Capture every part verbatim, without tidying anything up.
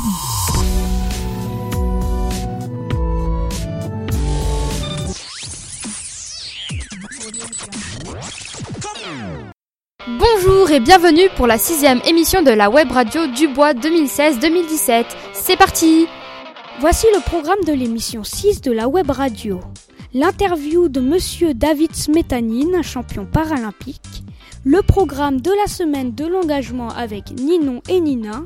Bonjour et bienvenue pour la sixième émission de la web radio Dubois deux mille seize deux mille dix-sept. C'est parti! Voici le programme de l'émission six de la web radio. L'interview de Monsieur David Smetanine, champion paralympique. Le programme de la semaine de l'engagement avec Ninon et Nina.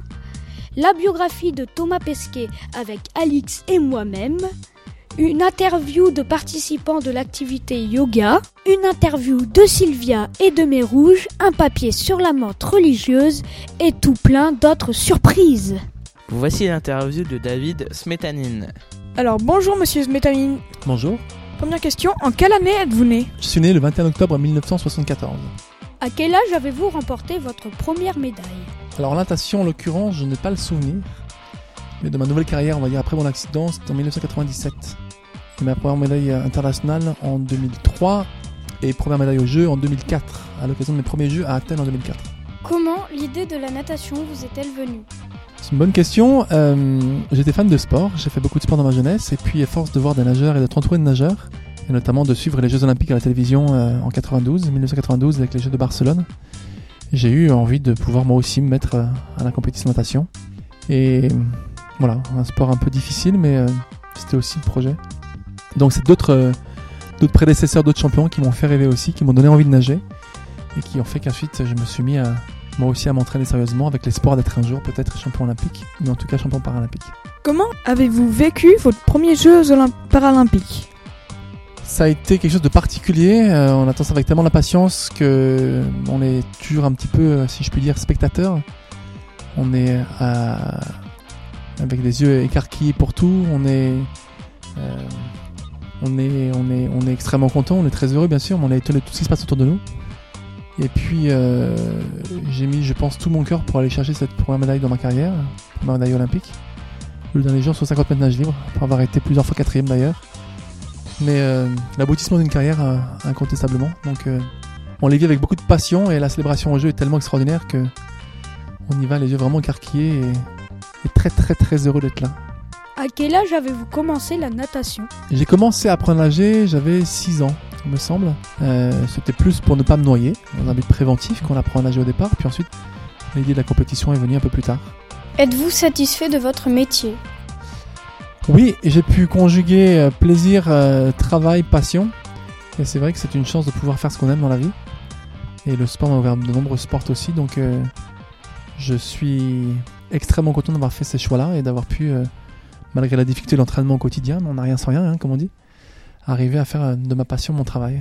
La biographie de Thomas Pesquet avec Alix et moi-même. Une interview de participants de l'activité yoga. Une interview de Sylvia et de Mérouge. Un papier sur la mode religieuse et tout plein d'autres surprises. Voici l'interview de David Smetanine. Alors bonjour Monsieur Smetanine. Bonjour. Première question, en quelle année êtes-vous né ? Je suis né le vingt et un octobre mille neuf cent soixante-quatorze. À quel âge avez-vous remporté votre première médaille ? Alors en natation en l'occurrence, je n'ai pas le souvenir. Mais de ma nouvelle carrière, on va dire après mon accident, c'était en mille neuf cent quatre-vingt-dix-sept. Et ma première médaille internationale en deux mille trois et première médaille aux Jeux en deux mille quatre, à l'occasion de mes premiers Jeux à Athènes en deux mille quatre. Comment l'idée de la natation vous est-elle venue ? C'est une bonne question. Euh, j'étais fan de sport, j'ai fait beaucoup de sport dans ma jeunesse, et puis à force de voir des nageurs et d'être entouré de nageurs, et notamment de suivre les Jeux Olympiques à la télévision euh, en quatre-vingt-douze, mille neuf cent quatre-vingt-douze avec les Jeux de Barcelone, j'ai eu envie de pouvoir moi aussi me mettre euh, à la compétition de natation. Et voilà, un sport un peu difficile, mais euh, c'était aussi le projet. Donc c'est d'autres, euh, d'autres prédécesseurs, d'autres champions qui m'ont fait rêver aussi, qui m'ont donné envie de nager, et qui ont fait qu'ensuite je me suis mis à... moi aussi à m'entraîner sérieusement avec l'espoir d'être un jour peut-être champion olympique, mais en tout cas champion paralympique. Comment avez-vous vécu votre premier Jeux olymp- paralympiques ? Ça a été quelque chose de particulier, euh, on attend ça avec tellement d'impatience que on est toujours un petit peu, si je puis dire, spectateur. On est à... avec les yeux écarquillés pour tout, on est... Euh... On est, on, est, on est extrêmement content, on est très heureux bien sûr, mais on est étonné de tout ce qui se passe autour de nous. Et puis euh, j'ai mis, je pense, tout mon cœur pour aller chercher cette première médaille dans ma carrière, première médaille olympique. Le dernier jour sur cinquante mètres nage libre, après avoir été plusieurs fois quatrième d'ailleurs. Mais euh, l'aboutissement d'une carrière euh, incontestablement. Donc euh, on les vit avec beaucoup de passion et la célébration au jeu est tellement extraordinaire que on y va les yeux vraiment écarquillés et, et très très très heureux d'être là. À quel âge avez-vous commencé la natation ? J'ai commencé à apprendre à nager, j'avais six ans, il me semble. Euh, c'était plus pour ne pas me noyer, dans un but préventif qu'on apprend à nager au départ. Puis ensuite, l'idée de la compétition est venue un peu plus tard. Êtes-vous satisfait de votre métier ? Oui, j'ai pu conjuguer euh, plaisir, euh, travail, passion. Et c'est vrai que c'est une chance de pouvoir faire ce qu'on aime dans la vie. Et le sport m'a ouvert de nombreux sports aussi. Donc euh, je suis extrêmement content d'avoir fait ces choix-là et d'avoir pu... Euh, malgré la difficulté de l'entraînement au quotidien, on n'a rien sans rien, hein, comme on dit, arriver à faire de ma passion mon travail.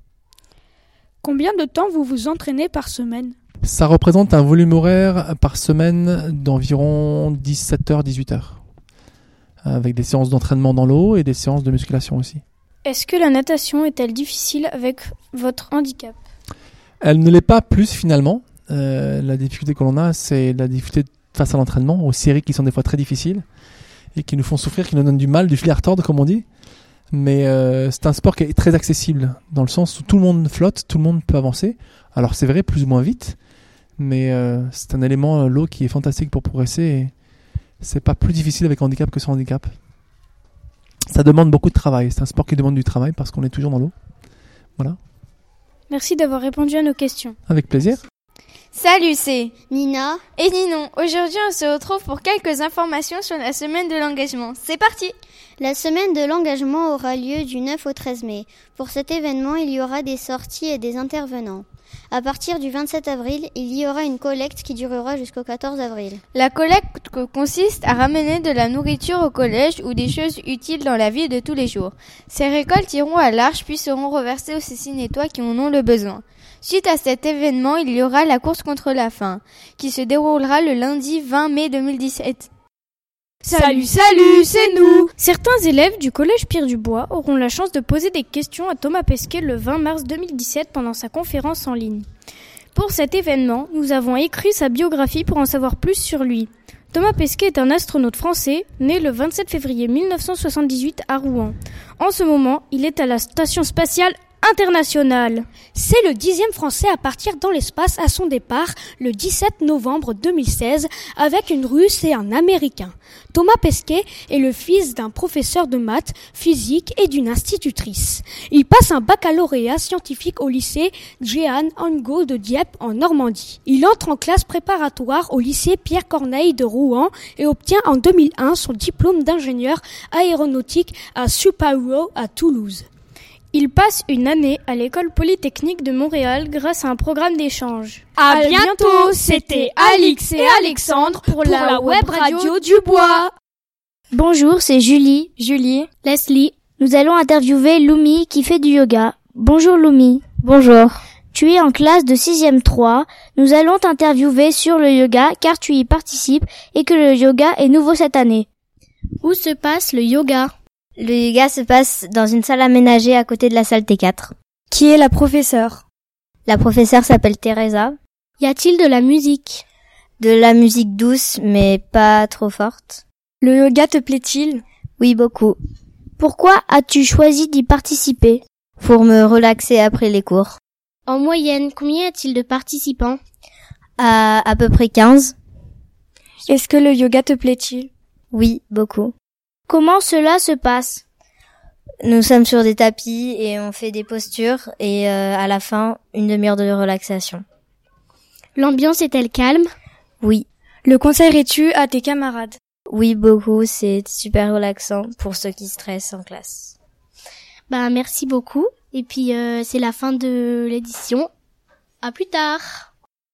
Combien de temps vous vous entraînez par semaine ? Ça représente un volume horaire par semaine d'environ dix-sept heures, dix-huit heures, avec des séances d'entraînement dans l'eau et des séances de musculation aussi. Est-ce que la natation est-elle difficile avec votre handicap ? Elle ne l'est pas plus finalement. Euh, la difficulté que l'on a, c'est la difficulté face à l'entraînement, aux séries qui sont des fois très difficiles, et qui nous font souffrir, qui nous donnent du mal, du fil à retordre comme on dit. Mais euh, c'est un sport qui est très accessible, dans le sens où tout le monde flotte, tout le monde peut avancer. Alors c'est vrai, plus ou moins vite, mais euh, c'est un élément, euh, l'eau, qui est fantastique pour progresser. Et c'est pas plus difficile avec handicap que sans handicap. Ça demande beaucoup de travail, c'est un sport qui demande du travail parce qu'on est toujours dans l'eau. Voilà. Merci d'avoir répondu à nos questions. Avec plaisir. Salut, c'est Nina et Ninon. Aujourd'hui, on se retrouve pour quelques informations sur la semaine de l'engagement. C'est parti! La semaine de l'engagement aura lieu du neuf au treize mai. Pour cet événement, il y aura des sorties et des intervenants. À partir du vingt-sept avril, il y aura une collecte qui durera jusqu'au quatorze avril. La collecte consiste à ramener de la nourriture au collège ou des choses utiles dans la vie de tous les jours. Ces récoltes iront à l'Arche puis seront reversées aux Cécinétois qui en ont le besoin. Suite à cet événement, il y aura la course contre la faim, qui se déroulera le lundi vingt mai deux mille dix-sept. Salut, salut, c'est nous! Certains élèves du collège Pierre Dubois auront la chance de poser des questions à Thomas Pesquet le vingt mars deux mille dix-sept pendant sa conférence en ligne. Pour cet événement, nous avons écrit sa biographie pour en savoir plus sur lui. Thomas Pesquet est un astronaute français, né le vingt-sept février mille neuf cent soixante-dix-huit à Rouen. En ce moment, il est à la station spatiale international. C'est le dixième Français à partir dans l'espace à son départ le dix-sept novembre deux mille seize avec une Russe et un Américain. Thomas Pesquet est le fils d'un professeur de maths, physique et d'une institutrice. Il passe un baccalauréat scientifique au lycée Jehan Angot de Dieppe en Normandie. Il entre en classe préparatoire au lycée Pierre Corneille de Rouen et obtient en deux mille un son diplôme d'ingénieur aéronautique à Supaouo à Toulouse. Il passe une année à l'école polytechnique de Montréal grâce à un programme d'échange. À bientôt, c'était Alix et Alexandre pour la web radio du bois. Bonjour, c'est Julie, Julie, Leslie. Nous allons interviewer Lumi qui fait du yoga. Bonjour Lumi. Bonjour. Tu es en classe de sixième trois. Nous allons t'interviewer sur le yoga car tu y participes et que le yoga est nouveau cette année. Où se passe le yoga ? Le yoga se passe dans une salle aménagée à côté de la salle T quatre. Qui est la professeure ? La professeure s'appelle Teresa. Y a-t-il de la musique ? De la musique douce, mais pas trop forte. Le yoga te plaît-il ? Oui, beaucoup. Pourquoi as-tu choisi d'y participer ? Pour me relaxer après les cours. En moyenne, combien y a-t-il de participants ? À à peu près quinze. Est-ce que le yoga te plaît-il ? Oui, beaucoup. Comment cela se passe ? Nous sommes sur des tapis et on fait des postures et euh, à la fin, une demi-heure de relaxation. L'ambiance est-elle calme ? Oui. Le conseillerais-tu à tes camarades ? Oui, beaucoup. C'est super relaxant pour ceux qui stressent en classe. Bah, merci beaucoup. Et puis, euh, c'est la fin de l'édition. À plus tard.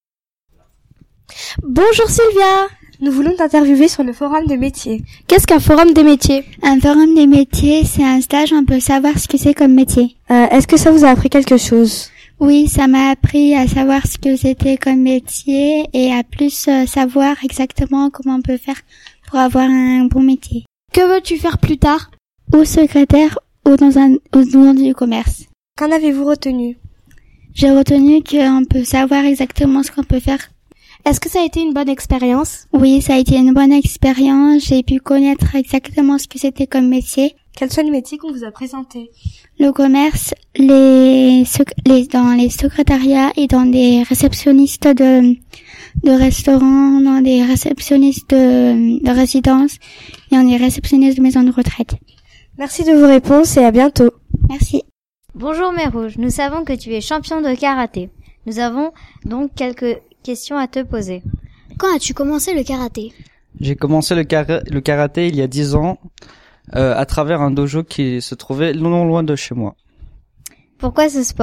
Bonjour Sylvia. Nous voulons t'interviewer sur le forum des métiers. Qu'est-ce qu'un forum des métiers ? Un forum des métiers, c'est un stage où on peut savoir ce que c'est comme métier. Euh, est-ce que ça vous a appris quelque chose ? Oui, ça m'a appris à savoir ce que c'était comme métier et à plus euh, savoir exactement comment on peut faire pour avoir un bon métier. Que veux-tu faire plus tard ? Ou secrétaire ou dans un ou dans du commerce. Qu'en avez-vous retenu ? J'ai retenu qu'on peut savoir exactement ce qu'on peut faire. Est-ce que ça a été une bonne expérience ? Oui, ça a été une bonne expérience. J'ai pu connaître exactement ce que c'était comme métier. Quels sont les métiers qu'on vous a présentés ? Le commerce, les, les dans les secrétariats et dans des réceptionnistes de de restaurants, dans des réceptionnistes de, de résidences et dans des réceptionnistes de maisons de retraite. Merci de vos réponses et à bientôt. Merci. Bonjour Mère Rouge, nous savons que tu es champion de karaté. Nous avons donc quelques question à te poser. Quand as-tu commencé le karaté ? J'ai commencé le, kara- le karaté il y a dix ans euh, à travers un dojo qui se trouvait non loin de chez moi. Pourquoi ce sport ?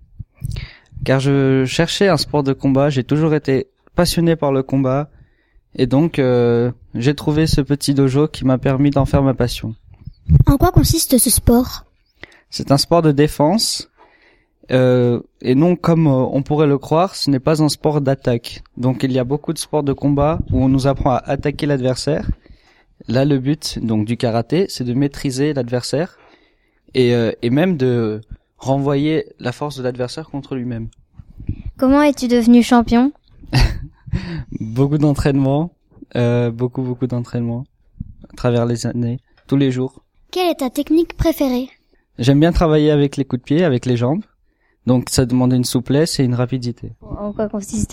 Car je cherchais un sport de combat, j'ai toujours été passionné par le combat et donc euh, j'ai trouvé ce petit dojo qui m'a permis d'en faire ma passion. En quoi consiste ce sport ? C'est un sport de défense. Euh, et non, comme euh, on pourrait le croire, ce n'est pas un sport d'attaque. Donc il y a beaucoup de sports de combat où on nous apprend à attaquer l'adversaire. Là, le but donc du karaté, c'est de maîtriser l'adversaire et, euh, et même de renvoyer la force de l'adversaire contre lui-même. Comment es-tu devenu champion ? Beaucoup d'entraînement, euh, beaucoup beaucoup d'entraînement à travers les années, tous les jours. Quelle est ta technique préférée ? J'aime bien travailler avec les coups de pied, avec les jambes. Donc ça demande une souplesse et une rapidité. En quoi consiste-t-elle ?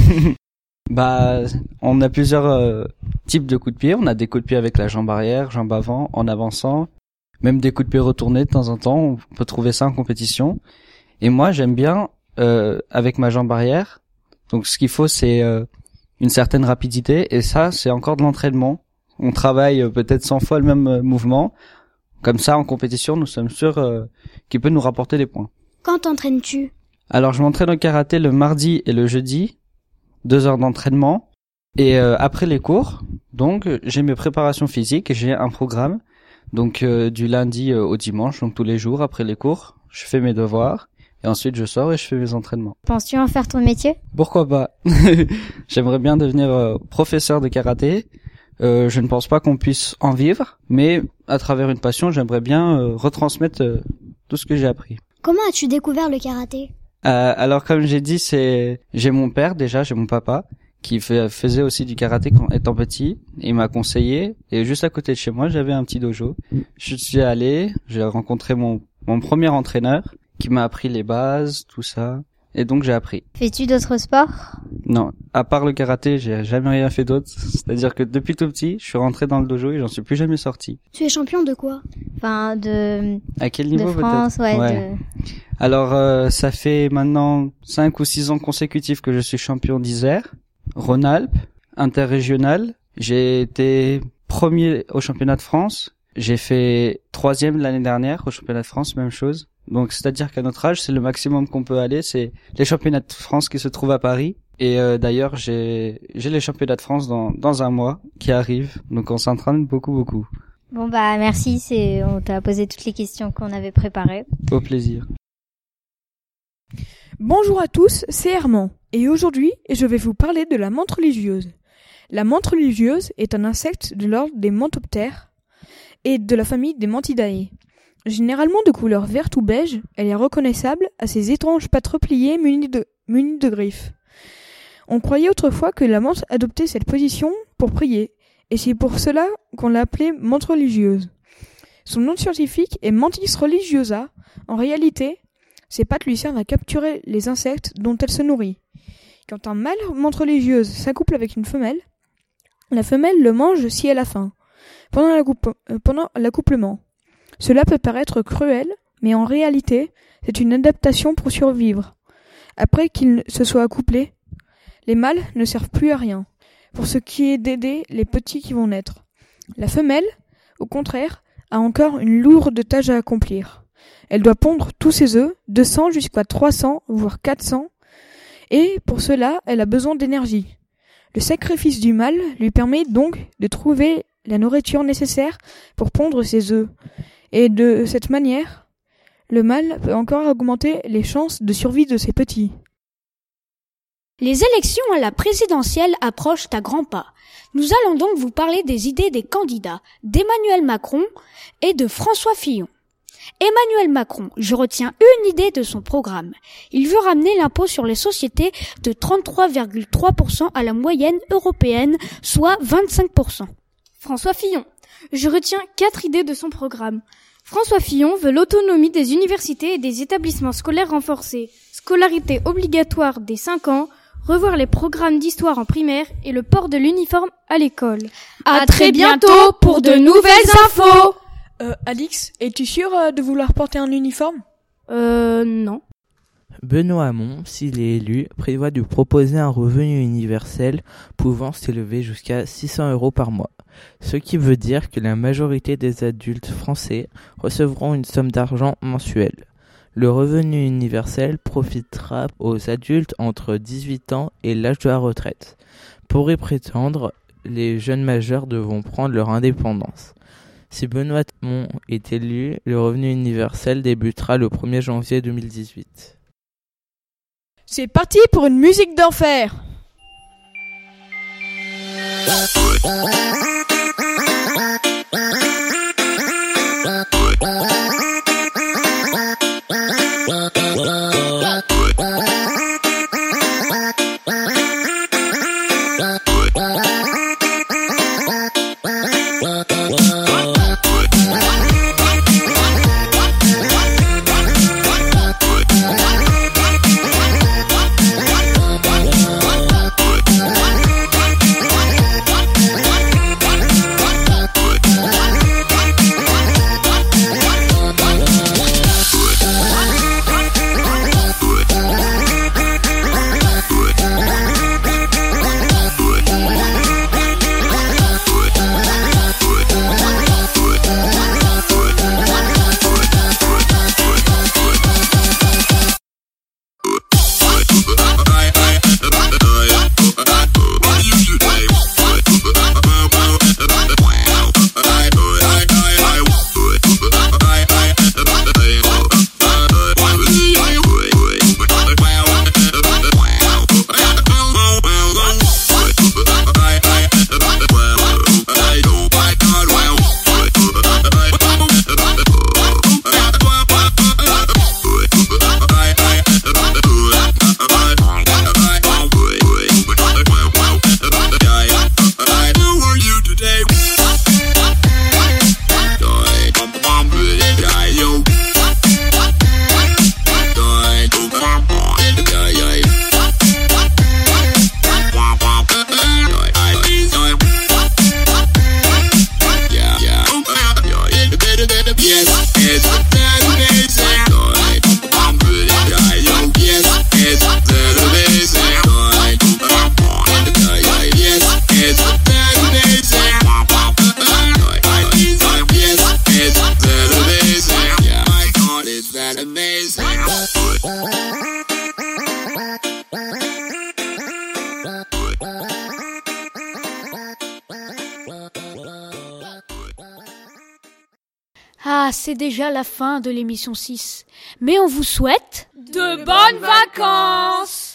Bah, on a plusieurs euh, types de coups de pied. On a des coups de pied avec la jambe arrière, jambe avant, en avançant. Même des coups de pied retournés de temps en temps. On peut trouver ça en compétition. Et moi, j'aime bien euh, avec ma jambe arrière. Donc ce qu'il faut, c'est euh, une certaine rapidité. Et ça, c'est encore de l'entraînement. On travaille euh, peut-être cent fois le même euh, mouvement. Comme ça, en compétition, nous sommes sûrs euh, qu'il peut nous rapporter des points. Quand t'entraînes-tu ? Alors, je m'entraîne au karaté le mardi et le jeudi, deux heures d'entraînement. Et euh, après les cours, donc, j'ai mes préparations physiques et j'ai un programme. Donc, euh, du lundi euh, au dimanche, donc tous les jours après les cours, je fais mes devoirs. Et ensuite, je sors et je fais mes entraînements. Penses-tu en faire ton métier ? Pourquoi pas ? J'aimerais bien devenir euh, professeur de karaté. Euh, je ne pense pas qu'on puisse en vivre, mais à travers une passion, j'aimerais bien euh, retransmettre euh, tout ce que j'ai appris. Comment as-tu découvert le karaté ? Euh, alors comme j'ai dit, c'est j'ai mon père déjà, j'ai mon papa qui fait, faisait aussi du karaté quand étant petit. Il m'a conseillé et juste à côté de chez moi, j'avais un petit dojo. Je suis allé, j'ai rencontré mon mon premier entraîneur qui m'a appris les bases, tout ça. Et donc j'ai appris. Fais-tu d'autres sports? Non, à part le karaté, j'ai jamais rien fait d'autre. C'est-à-dire que depuis tout petit, je suis rentré dans le dojo et j'en suis plus jamais sorti. Tu es champion de quoi? Enfin, de... À quel niveau de France, peut-être? ouais. Ouais. De... Alors, euh, ça fait maintenant cinq ou six ans consécutifs que je suis champion d'Isère, Rhône-Alpes, interrégional. J'ai été premier au championnat de France. J'ai fait troisième l'année dernière au championnat de France, même chose. Donc, c'est-à-dire qu'à notre âge, c'est le maximum qu'on peut aller. C'est les championnats de France qui se trouvent à Paris. Et euh, d'ailleurs, j'ai j'ai les championnats de France dans dans un mois qui arrivent. Donc, on s'entraîne beaucoup, beaucoup. Bon bah merci, c'est on t'a posé toutes les questions qu'on avait préparées. Au plaisir. Bonjour à tous, c'est Herman. Et aujourd'hui, je vais vous parler de la menthe religieuse. La menthe religieuse est un insecte de l'ordre des menthoptères et de la famille des Menthidae. Généralement de couleur verte ou beige, elle est reconnaissable à ses étranges pattes repliées munies de, munies de griffes. On croyait autrefois que la menthe adoptait cette position pour prier, et c'est pour cela qu'on l'a appelée menthe religieuse. Son nom scientifique est Mantis religiosa. En réalité, ses pattes lui servent à capturer les insectes dont elle se nourrit. Quand un mâle menthe religieuse s'accouple avec une femelle, la femelle le mange si elle a faim, pendant, l'accouple, euh, pendant l'accouplement. Cela peut paraître cruel, mais en réalité, c'est une adaptation pour survivre. Après qu'ils se soient accouplés, les mâles ne servent plus à rien, pour ce qui est d'aider les petits qui vont naître. La femelle, au contraire, a encore une lourde tâche à accomplir. Elle doit pondre tous ses œufs, deux cents jusqu'à trois cents, voire quatre cents, et pour cela, elle a besoin d'énergie. Le sacrifice du mâle lui permet donc de trouver la nourriture nécessaire pour pondre ses œufs. Et de cette manière, le mâle peut encore augmenter les chances de survie de ses petits. Les élections à la présidentielle approchent à grands pas. Nous allons donc vous parler des idées des candidats, d'Emmanuel Macron et de François Fillon. Emmanuel Macron, je retiens une idée de son programme. Il veut ramener l'impôt sur les sociétés de trente-trois virgule trois pour cent à la moyenne européenne, soit vingt-cinq pour cent. François Fillon, je retiens quatre idées de son programme. François Fillon veut l'autonomie des universités et des établissements scolaires renforcés, scolarité obligatoire dès cinq ans, revoir les programmes d'histoire en primaire et le port de l'uniforme à l'école. À très bientôt pour de nouvelles infos. Euh, Alix, es-tu sûr euh, de vouloir porter un uniforme? Euh, non. Benoît Hamon, s'il est élu, prévoit de proposer un revenu universel pouvant s'élever jusqu'à six cents euros par mois. Ce qui veut dire que la majorité des adultes français recevront une somme d'argent mensuelle. Le revenu universel profitera aux adultes entre dix-huit ans et l'âge de la retraite. Pour y prétendre, les jeunes majeurs devront prendre leur indépendance. Si Benoît Hamon est élu, le revenu universel débutera le premier janvier deux mille dix-huit. C'est parti pour une musique d'enfer. Ah, c'est déjà la fin de l'émission six. Mais on vous souhaite de bonnes vacances!